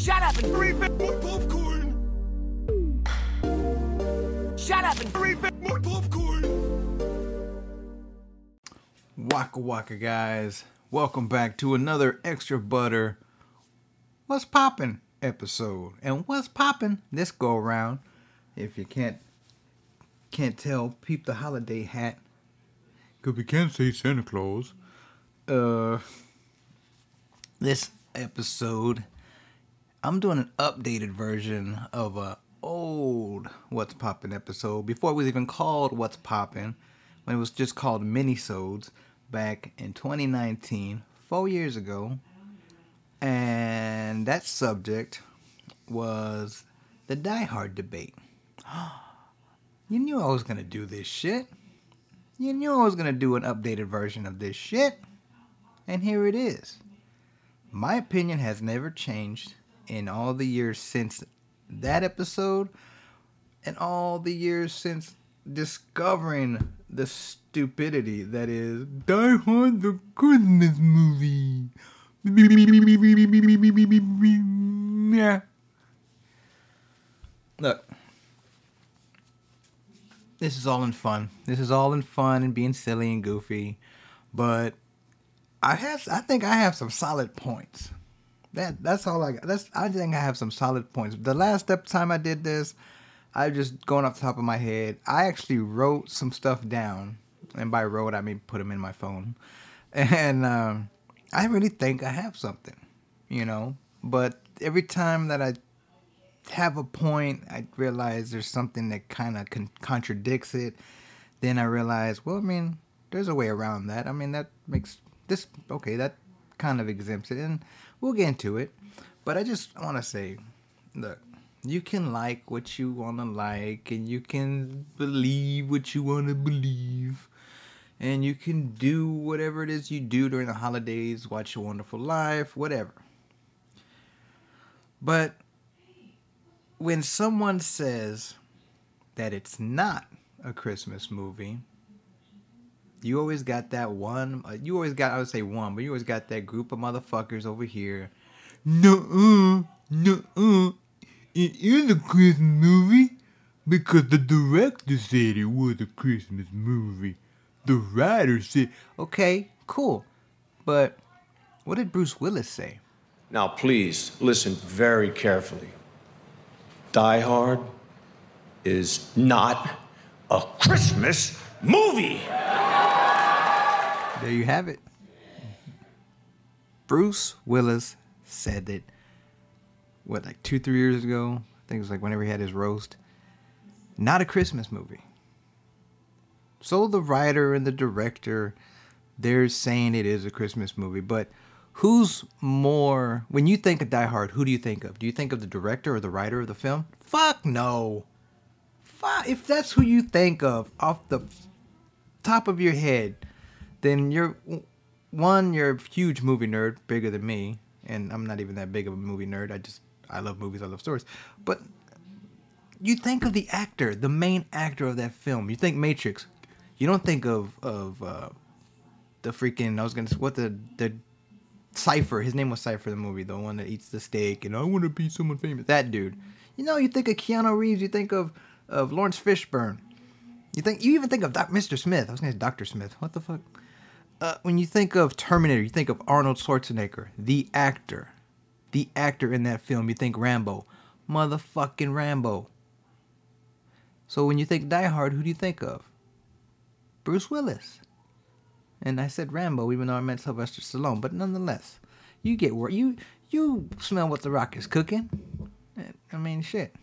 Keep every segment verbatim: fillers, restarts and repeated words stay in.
Shut up and refill more popcorn. Shut up and refill more popcorn. Waka waka, guys. Welcome back to another Extra Butter What's Poppin' episode. And what's poppin' this go around, if you can't can't tell, peep the holiday hat. Cause we can't say Santa Claus. Uh this episode, I'm doing an updated version of a old What's Poppin' episode before it was even called What's Poppin', when it was just called Minisodes back in twenty nineteen, four years ago. And that subject was the Die Hard debate. You knew I was going to do this shit. You knew I was going to do an updated version of this shit. And here it is. My opinion has never changed in all the years since that episode and all the years since discovering the stupidity that is Die Hard, the Christmas movie. Yeah. Look, this is all in fun. This is all in fun and being silly and goofy, but I have, I think I have some solid points. That that's all I got. That's I think I have some solid points. The last time I did this, I just going off the top of my head. I actually wrote some stuff down, and by wrote I mean put them in my phone, and um, I really think I have something, you know. But every time that I have a point, I realize there's something that kind of con- contradicts it. Then I realize, well, I mean, there's a way around that. I mean, that makes this okay. That kind of exempts it, and we'll get into it. But I just want to say, look, you can like what you want to like, and you can believe what you want to believe, and you can do whatever it is you do during the holidays, watch A Wonderful Life, whatever. But when someone says that it's not a Christmas movie, you always got that one, uh, you always got, I would say one, but you always got that group of motherfuckers over here. Nuh-uh, nuh-uh, it is a Christmas movie because the director said it was a Christmas movie. The writer said, okay, cool, but what did Bruce Willis say? Now please, listen very carefully. Die Hard is not a Christmas movie. There you have it. Bruce Willis said it, what, like two, three years ago? I think it was like whenever he had his roast. Not a Christmas movie. So the writer and the director, they're saying it is a Christmas movie. But who's more, when you think of Die Hard, who do you think of? Do you think of the director or the writer of the film? Fuck no. Fuck, if that's who you think of off the top of your head, then you're, one, you're a huge movie nerd, bigger than me. And I'm not even that big of a movie nerd. I just, I love movies, I love stories. But you think of the actor, the main actor of that film. You think Matrix. You don't think of, of uh, the freaking, I was going to say, what the, the Cypher. His name was Cypher, the movie. The one that eats the steak and I want to be someone famous. That dude. You know, you think of Keanu Reeves. You think of, of Lawrence Fishburne. You think, you even think of Doc, Mister Smith. I was going to say Doctor Smith. What the fuck? Uh, when you think of Terminator, you think of Arnold Schwarzenegger, the actor. The actor in that film. You think Rambo. Motherfucking Rambo. So when you think Die Hard, who do you think of? Bruce Willis. And I said Rambo, even though I meant Sylvester Stallone. But nonetheless, you get where you you smell what The Rock is cooking. I mean, shit.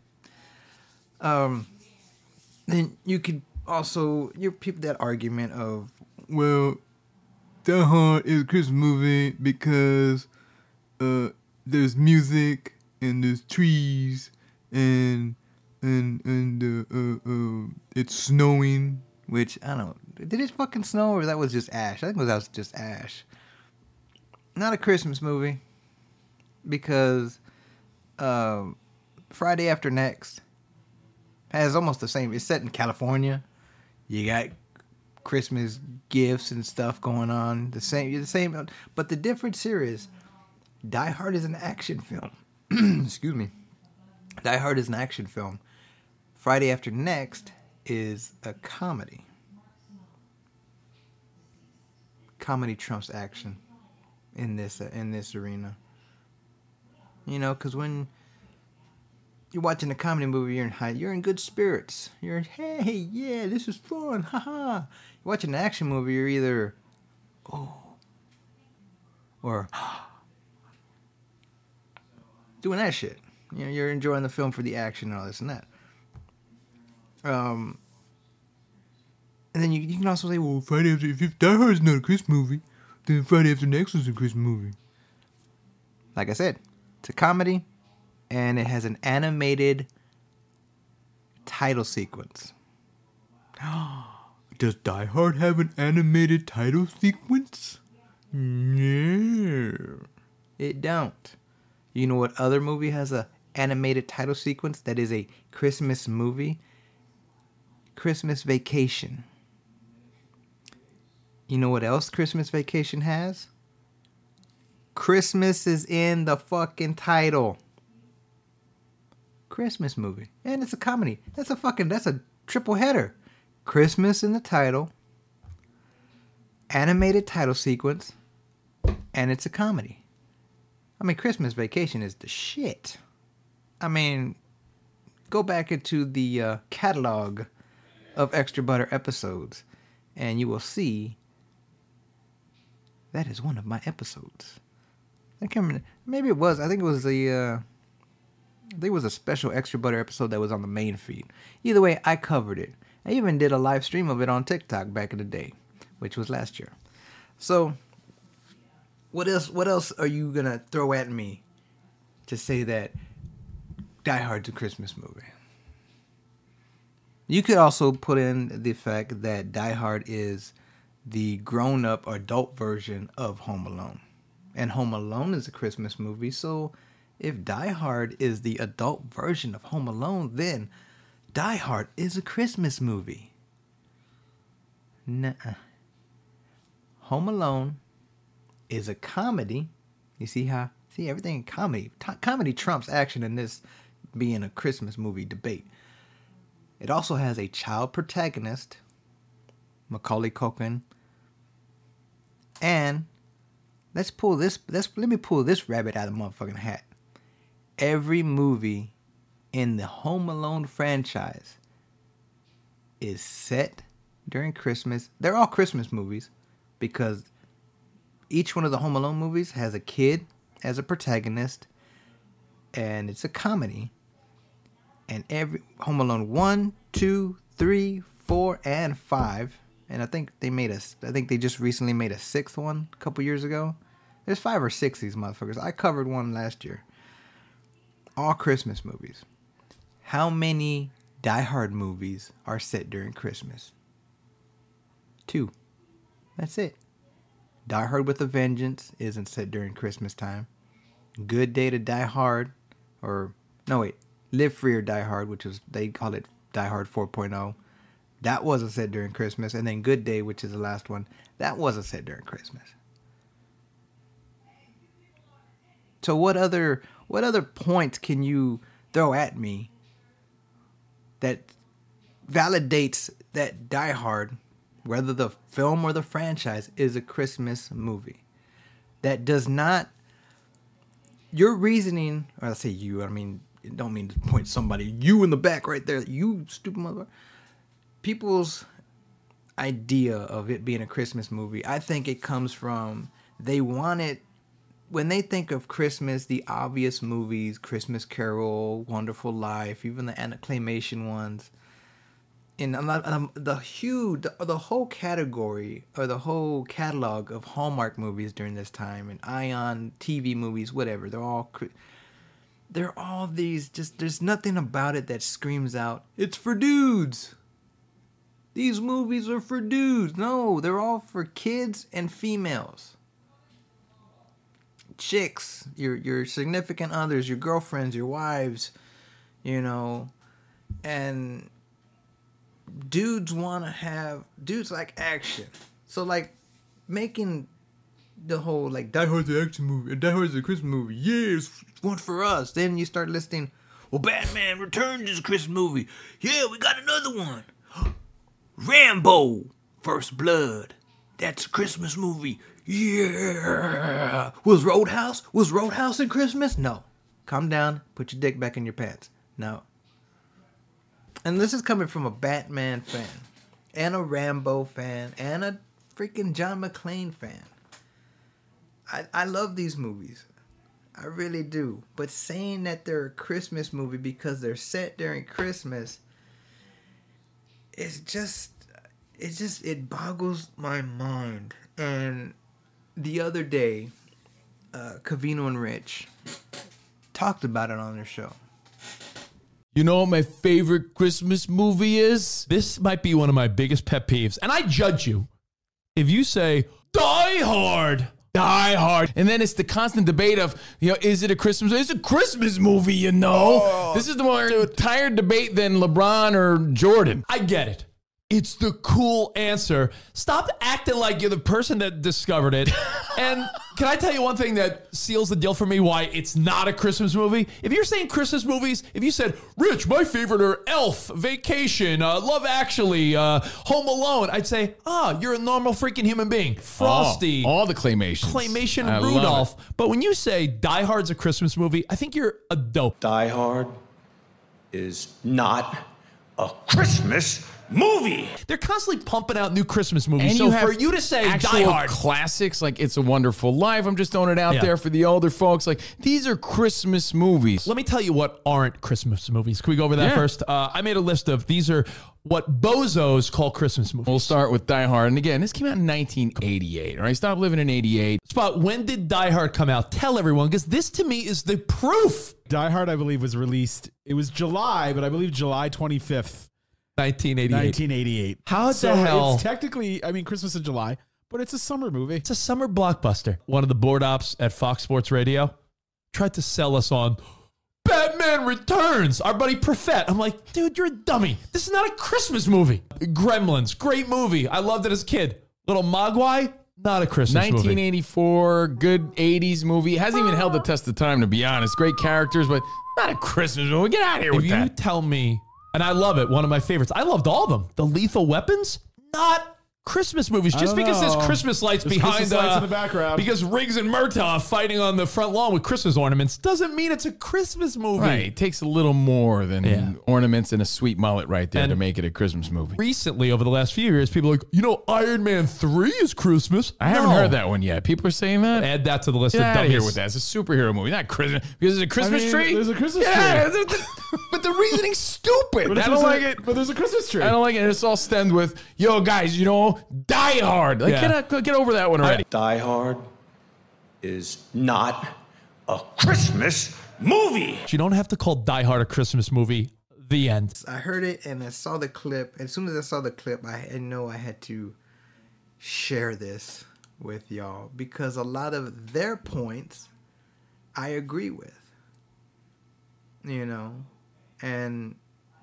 Um, then you could also, you people that argument of, well, Die Hard is a Christmas movie because uh, there's music and there's trees and and and uh, uh, uh, it's snowing. Which, I don't know, did it fucking snow or that was just ash? I think that was just ash. Not a Christmas movie. Because um, Friday After Next has almost the same, it's set in California. You got Christmas gifts and stuff going on. The same, the same, but the difference here is Die Hard is an action film. excuse me. Die Hard is an action film. Friday After Next is a comedy. Comedy trumps action in this uh, in this arena. You know, because when you're watching a comedy movie, you're in high, you're in good spirits. You're, hey, yeah, this is fun, haha. You're watching an action movie, you're either, oh, or doing that shit. You know, you're enjoying the film for the action and all this and that. Um, and then you, you can also say, well, Friday After, if Die Hard is not a Christmas movie, then Friday After Next is a Christmas movie. Like I said, it's a comedy, and it has an animated title sequence. Does Die Hard have an animated title sequence? No, it don't. You know what other movie has a animated title sequence that is a Christmas movie? Christmas Vacation. You know what else Christmas Vacation has? Christmas is in the fucking title. Christmas movie. And it's a comedy. That's a fucking, that's a triple header. Christmas in the title. Animated title sequence. And it's a comedy. I mean, Christmas Vacation is the shit. I mean, go back into the uh, catalog of Extra Butter episodes, and you will see that is one of my episodes. I can't remember. Maybe it was. I think it was the. Uh, I think it was a special Extra Butter episode that was on the main feed. Either way, I covered it. I even did a live stream of it on TikTok back in the day, which was last year. So, what else? What else are you gonna throw at me to say that Die Hard's a Christmas movie? You could also put in the fact that Die Hard is the grown-up adult version of Home Alone. And Home Alone is a Christmas movie, so if Die Hard is the adult version of Home Alone, then Die Hard is a Christmas movie. Nuh-uh. Home Alone is a comedy. You see how? See, everything in comedy. T- comedy trumps action in this being a Christmas movie debate. It also has a child protagonist, Macaulay Culkin. And let's pull this, let's, let me pull this rabbit out of the motherfucking hat. Every movie in the Home Alone franchise is set during Christmas. They're all Christmas movies because each one of the Home Alone movies has a kid as a protagonist, and it's a comedy. And every Home Alone one, two, three, four, and five, and I think they made a, I think they just recently made a sixth one a couple years ago. There's five or six of these motherfuckers. I covered one last year. All Christmas movies. How many Die Hard movies are set during Christmas? Two. That's it. Die Hard with a Vengeance isn't set during Christmas time. Good Day to Die Hard, or no wait, Live Free or Die Hard, which is, they call it Die Hard four point oh. That wasn't set during Christmas. And then Good Day, which is the last one, that wasn't set during Christmas. So what other what other points can you throw at me that validates that Die Hard, whether the film or the franchise, is a Christmas movie? That does not, your reasoning, or I say you, I mean, don't mean to point somebody, you in the back right there, you stupid motherfucker. People's idea of it being a Christmas movie, I think it comes from, they want it, when they think of Christmas, the obvious movies, Christmas Carol, Wonderful Life, even the claymation ones, and a lot, um, the huge, the, the whole category, or the whole catalog of Hallmark movies during this time, and Ion T V movies, whatever, they're all, they're all these, just, there's nothing about it that screams out, it's for dudes. These movies are for dudes. No, they're all for kids and females. Chicks, your your significant others, your girlfriends, your wives, you know, and dudes want to have, dudes like action. So like making the whole like Die Hard's an action movie, Die Hard's a Christmas movie. Yeah, it's one for us. Then you start listing, well, Batman Returns is a Christmas movie. Yeah, we got another one. Rambo, First Blood. That's a Christmas movie. Yeah. Was Roadhouse? Was Roadhouse in Christmas? No. Calm down. Put your dick back in your pants. No. And this is coming from a Batman fan, and a Rambo fan, and a freaking John McClane fan. I, I love these movies. I really do. But saying that they're a Christmas movie because they're set during Christmas is just, it just, it boggles my mind. And the other day, uh, Cavino and Rich talked about it on their show. You know what my favorite Christmas movie is? This might be one of my biggest pet peeves. And I judge you if you say, Die Hard. Die Hard. And then it's the constant debate of, you know, is it a Christmas movie? It's a Christmas movie, you know. Oh. This is the more tired debate than LeBron or Jordan. I get it. It's the cool answer. Stop acting like you're the person that discovered it. And can I tell you one thing that seals the deal for me why it's not a Christmas movie? If you're saying Christmas movies, if you said, Rich, my favorite are Elf, Vacation, uh, Love Actually, uh, Home Alone, I'd say, ah, oh, you're a normal freaking human being. Frosty. Oh, all the Claymations. Claymation I Rudolph. But when you say Die Hard's a Christmas movie, I think you're a dope. Die Hard is not a Christmas movie. They're constantly pumping out new Christmas movies. And so you have for you to say actual Die Hard classics like It's a Wonderful Life, I'm just throwing it out Yeah. there for the older folks. Like, these are Christmas movies. Let me tell you what aren't Christmas movies. Can we go over that Yeah. first? Uh, I made a list of these are what bozos call Christmas movies. We'll start with Die Hard. And again, this came out in nineteen eighty-eight. All right, stop living in eighty-eight. Spot, when did Die Hard come out? Tell everyone, because this to me is the proof. Die Hard, I believe, was released. It was July, but I believe July twenty-fifth. nineteen eighty-eight. nineteen eighty-eight. How so the hell? It's technically, I mean, Christmas in July, but it's a summer movie. It's a summer blockbuster. One of the board ops at Fox Sports Radio tried to sell us on Batman Returns, our buddy Prophet. I'm like, dude, you're a dummy. This is not a Christmas movie. Gremlins, great movie. I loved it as a kid. Little Mogwai, not a Christmas movie. nineteen eighty-four, good eighties movie. It hasn't even held the test of time, to be honest. Great characters, but not a Christmas movie. Get out of here If with you that. tell me, and I love it, one of my favorites. I loved all of them. The Lethal Weapons, not Christmas movies. Just don't because know. there's Christmas lights There's behind Christmas lights uh, in the background. because Riggs and Murtaugh fighting on the front lawn with Christmas ornaments doesn't mean it's a Christmas movie. Right. It takes a little more than Yeah. ornaments and a sweet mullet right there And- to make it a Christmas movie. Recently, over the last few years, people are like, you know, Iron Man three is Christmas. I haven't No. heard that one yet. People are saying that? Add that to the list Get of out of dummies. here with that. It's a superhero movie, not Christmas. Because it's a Christmas I mean, tree. there's a Christmas Yeah, tree. the- the- but the reasoning's stupid. But I if don't there's like a- it. But there's a Christmas tree. I don't like it. And it's all stemmed with, yo, guys, you know, Die Hard. Like, Yeah. get, out, get over that one already. Die Hard is not a Christmas movie. You don't have to call Die Hard a Christmas movie. The end. I heard it and I saw the clip. As soon as I saw the clip, I, I know I had to share this with y'all because a lot of their points I agree with. You know, and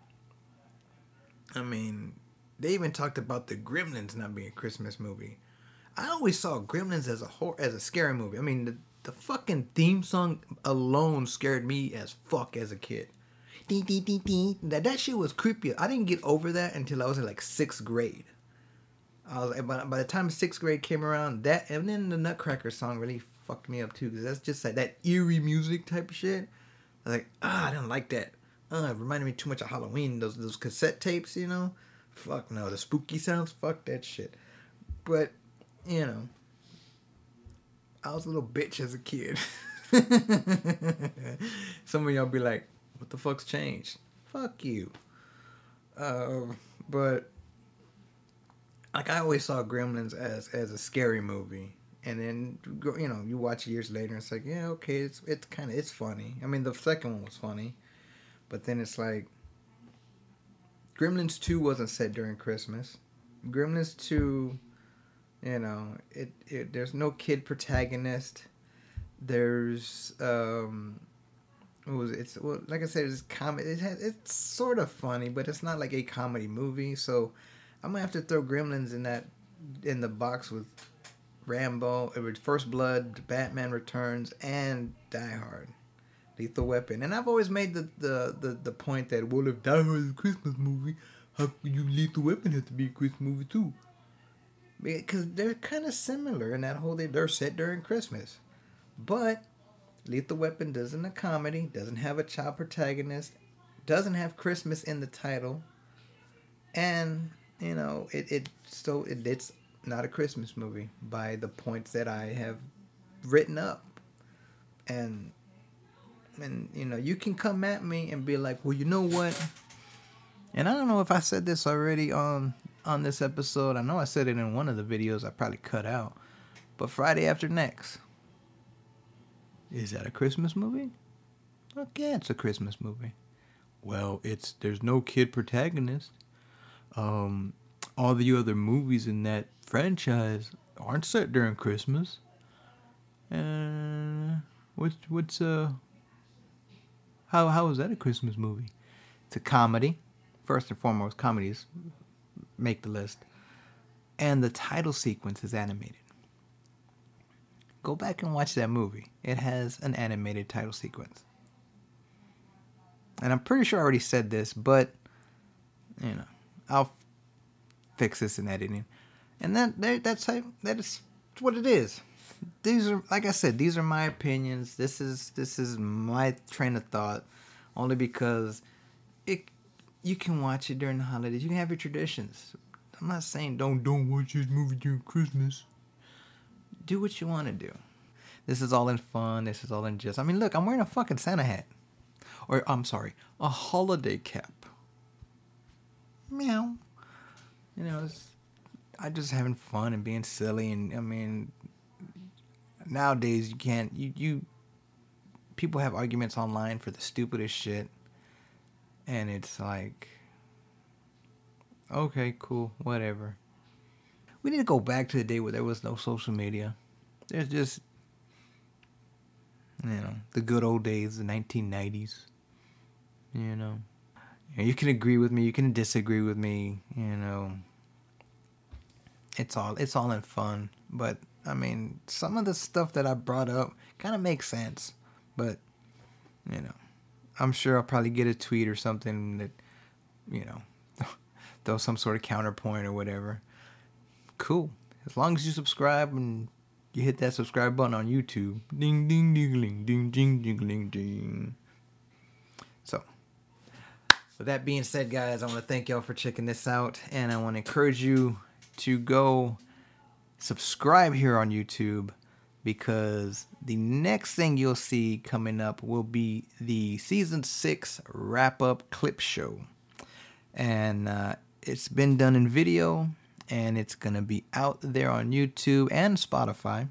I mean, they even talked about the Gremlins not being a Christmas movie. I always saw Gremlins as a horror, as a scary movie. I mean, the, the fucking theme song alone scared me as fuck as a kid. Dee, dee, dee, dee. That, that shit was creepy. I didn't get over that until I was in like sixth grade. I was by, by the time sixth grade came around, that and then the Nutcracker song really fucked me up too because that's just like that eerie music type of shit. I was like, ah, I don't like that. Uh, it reminded me too much of Halloween. Those those cassette tapes, you know. Fuck no, the spooky sounds. Fuck that shit. But you know, I was a little bitch as a kid. Some of y'all be like, what the fuck's changed? Fuck you. Uh, but like I always saw Gremlins as as a scary movie, and then you know you watch it years later, and it's like yeah, okay, it's it's kind of it's funny. I mean, the second one was funny, but then it's like Gremlins two wasn't set during Christmas. Gremlins two, you know, it, it there's no kid protagonist. There's um. What was it? It's well, like I said, it's comedy. It has, it's sort of funny, but it's not like a comedy movie. So I'm gonna have to throw Gremlins in that in the box with Rambo, it was First Blood, Batman Returns, and Die Hard. Lethal Weapon. And I've always made the, the, the, the point that, well, if Die Hard is a Christmas movie, how could you Lethal Weapon have to be a Christmas movie too? Because they're kind of similar in that whole, they, they're set during Christmas. But Lethal Weapon doesn't a comedy, doesn't have a child protagonist, doesn't have Christmas in the title, and, you know, it, it so it, it's not a Christmas movie by the points that I have written up. And And, you know, you can come at me and be like, well, you know what? And I don't know if I said this already on, on this episode. I know I said it in one of the videos I probably cut out. But Friday After Next. Is that a Christmas movie? Fuck yeah, it's a Christmas movie. Well, it's there's no kid protagonist. Um, all the other movies in that franchise aren't set during Christmas. And what's, what's, uh... How how is that a Christmas movie? It's a comedy. First and foremost, comedies make the list. And the title sequence is animated. Go back and watch that movie. It has an animated title sequence. And I'm pretty sure I already said this, but, you know, I'll fix this in editing. And that, that that's how, that is what it is. These are, like I said, these are my opinions. This is this is my train of thought, only because it you can watch it during the holidays. You can have your traditions. I'm not saying don't don't watch this movie during Christmas. Do what you want to do. This is all in fun. This is all in jest. I mean, look, I'm wearing a fucking Santa hat, or I'm sorry, a holiday cap. Meow. You know, it's, I just having fun and being silly, and I mean. Nowadays, you can't, you, you, people have arguments online for the stupidest shit, and it's like, okay, cool, whatever. We need to go back to the day where there was no social media. There's just, you know, the good old days, the nineteen nineties, you know. You know, you can agree with me, you can disagree with me, you know. It's all, it's all in fun, but I mean, some of the stuff that I brought up kind of makes sense, but, you know, I'm sure I'll probably get a tweet or something that, you know, throw some sort of counterpoint or whatever. Cool. As long as you subscribe and you hit that subscribe button on YouTube. Ding, ding, ding, ding, ding, ding, ding, ding, ding. So, with that being said, guys, I want to thank y'all for checking this out, and I want to encourage you to go subscribe here on YouTube, because the next thing you'll see coming up will be the season six wrap up clip show, and uh, it's been done in video, and it's gonna be out there on YouTube and Spotify.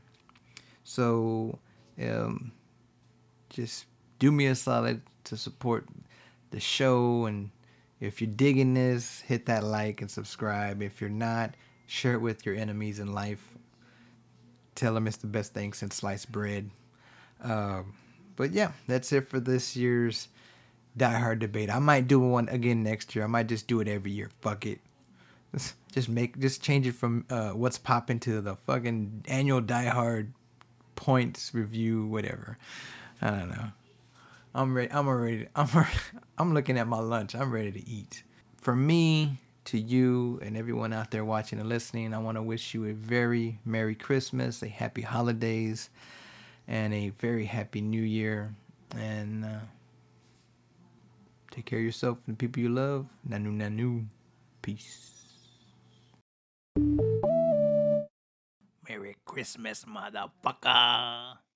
So um, just do me a solid to support the show, and if you're digging this, hit that like and subscribe. If you're not, share it with your enemies in life. Tell them it's the best thing since sliced bread. Um, but yeah, that's it for this year's Die Hard debate. I might do one again next year. I might just do it every year. Fuck it. Just make, just change it from uh, what's popping to the fucking annual Die Hard points review, whatever. I don't know. I'm ready. I'm already. I'm. Already, I'm looking at my lunch. I'm ready to eat. For me, to you and everyone out there watching and listening, I want to wish you a very Merry Christmas, a Happy Holidays, and a very Happy New Year. And uh, take care of yourself and the people you love. Nanu nanu. Peace. Merry Christmas, motherfucker.